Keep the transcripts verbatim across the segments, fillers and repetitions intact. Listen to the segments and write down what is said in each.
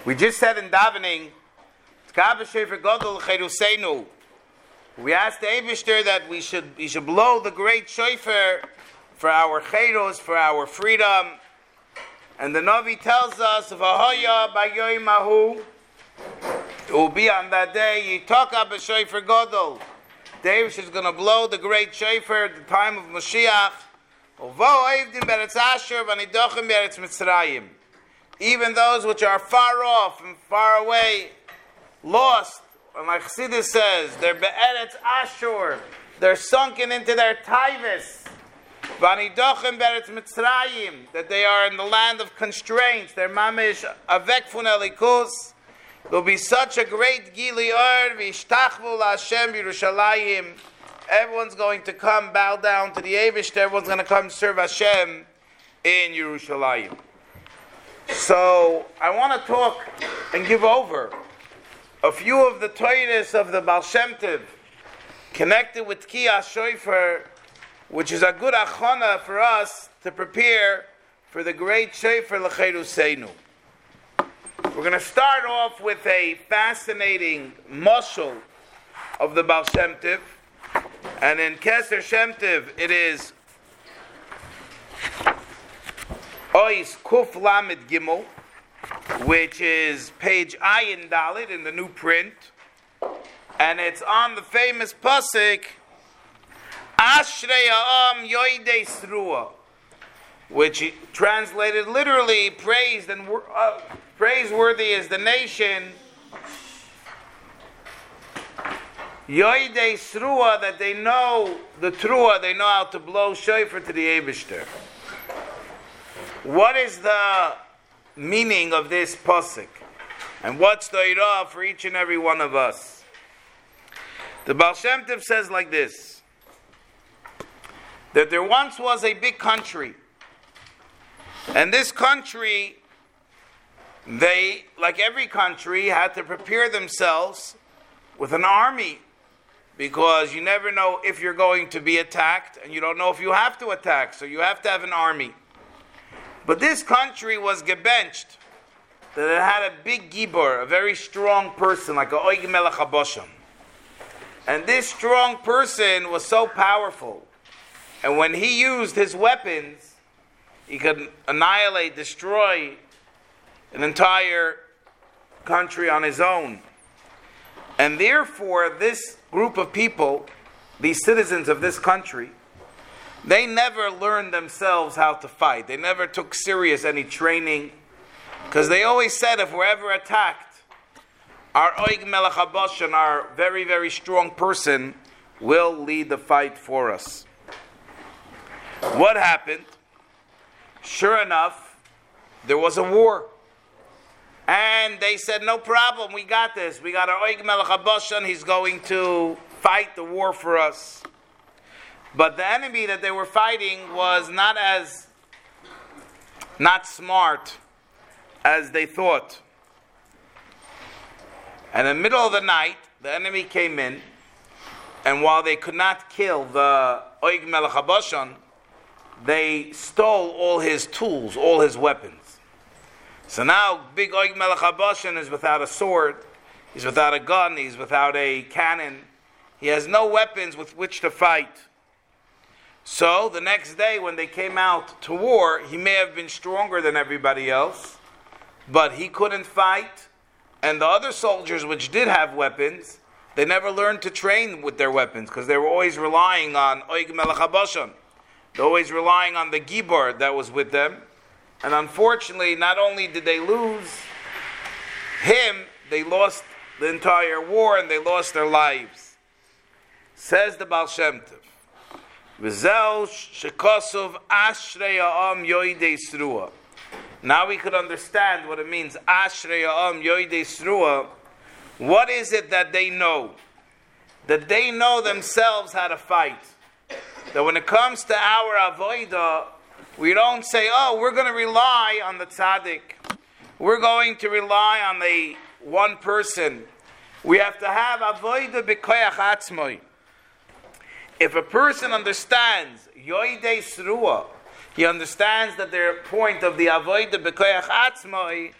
We just said in davening, we asked the Eibishter that we should we should blow the great shofar for our chayros, for our freedom. And the Navi tells us, "V'hoya b'yoyim it will be on that day. Yitaka b'shofar gadol. The Eibishter is going to blow the great shofar at the time of Mashiach. Even those which are far off and far away, lost, and like Chassidus says, they're be'eretz Ashur, they're sunken into their taivas, that they are in the land of constraints, they're mamish avek fun elikus. There'll be such a great gili or v'ishtachvu la'Hashem Yerushalayim. Everyone's going to come bow down to the Eibishter. Everyone's going to come serve Hashem in Yerushalayim. So I want to talk and give over a few of the Toiris of the Baal Shem Tov connected with Tkiyas Shofar, which is a good achana for us to prepare for the great Shofar L'Cheruseinu. We're going to start off with a fascinating mashal of the Baal Shem Tov, and in Keser Shem Tov it is Ois Kuf Lamed Gimel, which is page Ayin Dalit in the new print, and it's on the famous pasuk Ashrei Ha'am Yoidei Srua, which translated literally praised and uh, praiseworthy is the nation Yoidei Srua, that they know the Trua, they know how to blow shofar to the Eibishter. What is the meaning of this pasuk? And what's the irah for each and every one of us? The Baal Shem Tov says like this, that there once was a big country, and this country, they, like every country, had to prepare themselves with an army, because you never know if you're going to be attacked, and you don't know if you have to attack, so you have to have an army. But this country was gebenched, that it had a big gibor, a very strong person, like a Oig Melech HaBashan. And this strong person was so powerful, and when he used his weapons, he could annihilate, destroy an entire country on his own. And therefore, this group of people, these citizens of this country, they never learned themselves how to fight. They never took serious any training, because they always said, if we're ever attacked, our Oig Melech HaBashan, our very, very strong person, will lead the fight for us. What happened? Sure enough, there was a war. And they said, no problem, we got this. We got our Oig Melech HaBashan, he's going to fight the war for us. But the enemy that they were fighting was not as, not smart as they thought. And in the middle of the night, the enemy came in, and while they could not kill the Oig Melech HaBashan, they stole all his tools, all his weapons. So now, big Oig Melech HaBashan is without a sword, he's without a gun, he's without a cannon, he has no weapons with which to fight. So, the next day when they came out to war, he may have been stronger than everybody else, but he couldn't fight, and the other soldiers which did have weapons, they never learned to train with their weapons, because they were always relying on Oig Melech HaBashan. They're always relying on the Gibor that was with them, and unfortunately, not only did they lose him, they lost the entire war, and they lost their lives. Says the Baal Shem Tov, V'zel shekosov ashrei ha'am yoidei srua. Now we could understand what it means, ashrei ha'am yoidei srua. What is it that they know? That they know themselves how to fight. That when it comes to our avodah, we don't say, oh, we're going to rely on the tzaddik. We're going to rely on the one person. We have to have avodah b'koyach atzmoi. If a person understands yoidei srua, he understands that their point of the avodah b'koyach atzmoi,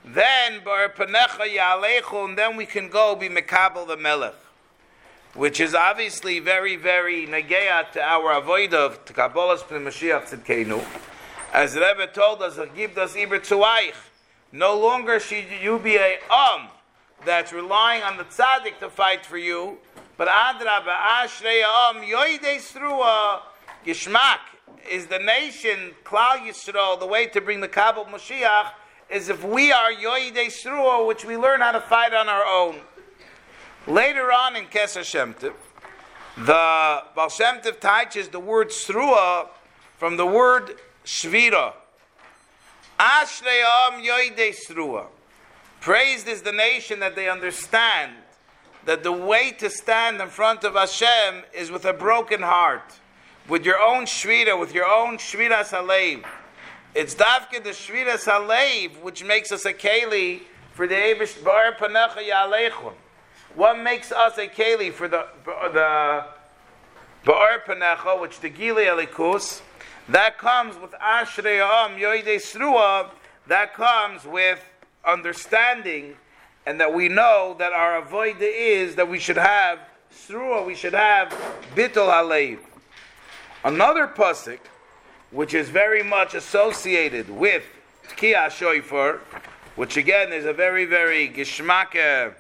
Then Bar Panecha Yalechu, and then we can go be Mekabel the Melech, which is obviously very, very negea to our avoid of to Kabbalas Pnei Mashiach Tzidkenu. As the Rebbe told us, give us Iber Tzuaich. No longer should you be a um that's relying on the tzaddik to fight for you, but Adraba Ashrei um Yoidei Srua Gishmak is the nation Klal Yisrael. The way to bring the Kabbalah Mashiach is if we are Yoidei Srua, which we learn how to fight on our own. Later on in Keser Shem Tov, the Baal Shem Tov teaches the word Srua from the word Shvira. Ashrei Am Yoidei Srua. Praised is the nation that they understand that the way to stand in front of Hashem is with a broken heart, with your own shvira, with your own shviras halev. It's dafke the shviras halev which makes us a keli for the Eibush Bar Panecha Yalechun. What makes us a keli for the the Bar Panecha, which the Gili Elikus, that comes with Ashrei Am Yoidei Srua. That comes with understanding, and that we know that our avoida is that we should have Srua, we should have Bittul Halev. Another pasuk, which is very much associated with Tkiya Shoifer, which again is a very, very gishmak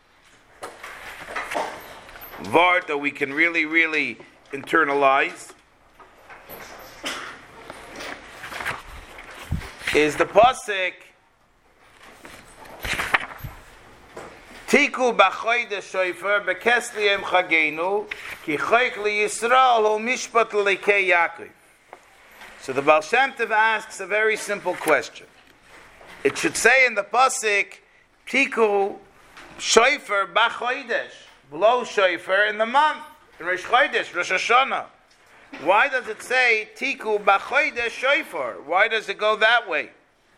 vart that we can really, really internalize, is the pasuk Tiku b'choyde shoifer b'kesliyem chagenu ki choyk li Yisrael hu mishpat l'leikei Yaakov. So the Baal Shem Tov asks a very simple question. It should say in the pasuk Tiku shoifer b'choydesh, blow shoifer in the month in Rosh Chodesh, Rosh Hashanah. Why does it say Tiku b'choydesh shoifer? Why does it go that way?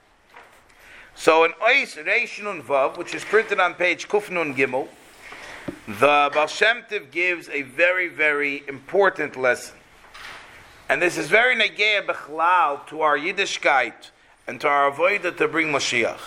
So in Ois Reish Nun Vav, which is printed on page Kuf Nun Gimel, the Baal Shem Tov gives a very, very important lesson. And this is very negea b'chlal to our Yiddishkeit and to our avodah to bring Mashiach.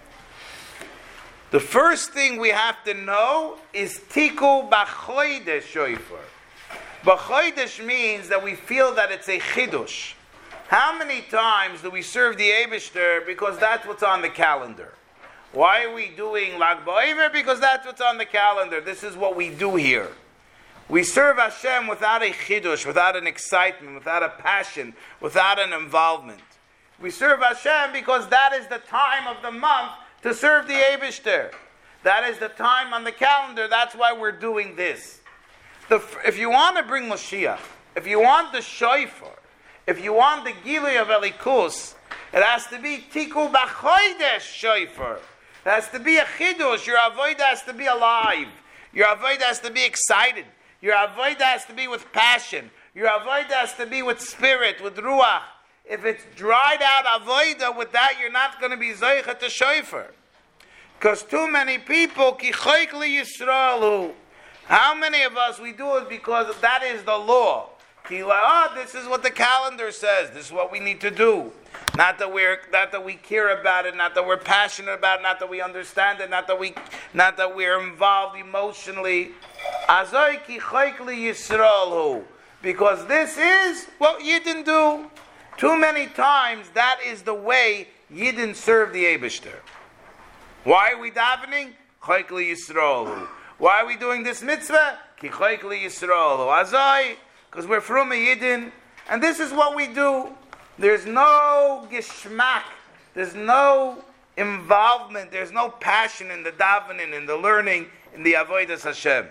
The first thing we have to know is Tiku b'chodesh shoifer. B'chodesh means that we feel that it's a chidush. How many times do we serve the Eibishter because that's what's on the calendar? Why are we doing Lag BaOmer? Because that's what's on the calendar. This is what we do here. We serve Hashem without a chidush, without an excitement, without a passion, without an involvement. We serve Hashem because that is the time of the month to serve the Eibishter. That is the time on the calendar. That's why we're doing this. The, if you want to bring Mashiach, if you want the shofar, if you want the Gilui of Elikus, it has to be Tiku b'chodesh shofar. It has to be a chidush. Your avodah has to be alive. Your avodah has to be excited. Your avodah has to be with passion. Your avodah has to be with spirit, with ruach. If it's dried out avodah, with that you're not going to be zoichet to shofar. Because too many people, ki choyk li Yisraelu. How many of us we do it because that is the law? Oh, this is what the calendar says. This is what we need to do. Not that we're, not that we care about it. Not that we're passionate about it. Not that we understand it. Not that we, not that we're involved emotionally. Azoi ki choyk li Yisraelu, because this is what Yidden do. Too many times that is the way Yidden serve the Eibishter. Why are we davening? Choyk li Yisraelu. Why are we doing this mitzvah? Ki choyk li Yisraelu. Azoi. Because we're from a Yidden, and this is what we do. There's no gishmak, there's no involvement, there's no passion in the davening, in the learning, in the avodas Hashem.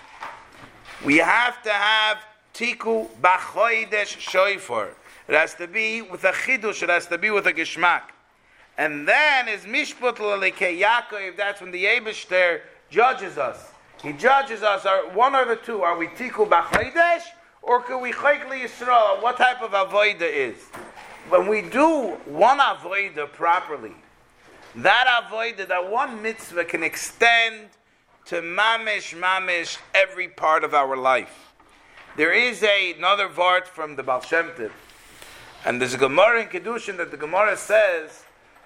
We have to have tiku b'chodesh shofar. It has to be with a chidush, it has to be with a gishmak. And then is mishput l'leikei Yaakov, that's when the Eibishter judges us. He judges us, are one or the two. Are we tiku b'chodesh? Or can we choyk li Yisrael? What type of avodah is? When we do one avodah properly, that avodah, that one mitzvah can extend to mamish, mamish, every part of our life. There is a, another vart from the Baal Shem Tov, and there's a Gemara in Kedushin that the Gemara says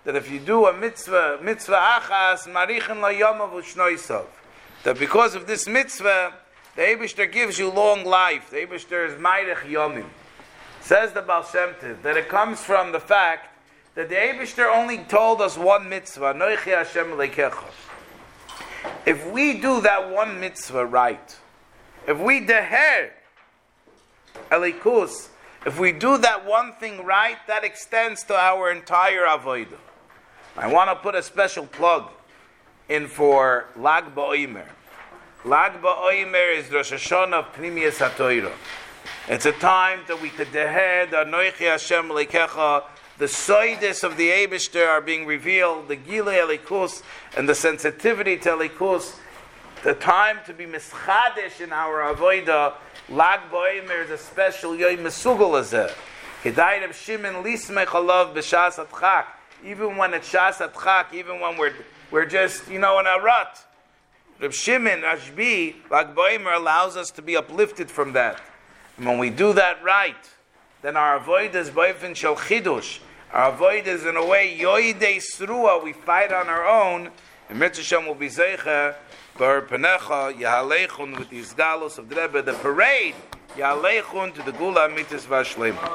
that if you do a mitzvah, mitzvah achas, marichin la yomav u'shnoisav, that because of this mitzvah, the Eibishter gives you long life. The Eibishter is Mairich Yomim. Says the Baal Shem Tov that it comes from the fact that the Eibishter only told us one mitzvah, Noichi Hashem Elekecha. If we do that one mitzvah right, if we deher Elikus, if we do that one thing right, that extends to our entire avodah. I want to put a special plug in for Lag BaOmer. Lag BaOmer is Rosh Hashanah of Pnimiyas HaTorah. It's a time that we could deher the Noichi Hashem Elekecha. The soidis of the Eibishter are being revealed, the Gilei Elikus, and the sensitivity to Elikus. The time to be mischadesh in our avodah. Lag BaOmer is a special Yom Mesugel Azeh. Kedai Reb Shimon lismech alav b'shas atchak. Even when it's shas atchak, even when we're we're just you know in a rut. Reb Shimon Ashbi, Lag BaOmer allows us to be uplifted from that. And when we do that right, then our avodah is b'ofen shel chidush. Our avodah is in a way yoidei srua. We fight on our own. And Mitzvah Shem will be zeicher bar penecha yahalechun with the izgalus of the Rebbe, the parade yahalechun to the Gula Mitzvah Shleima.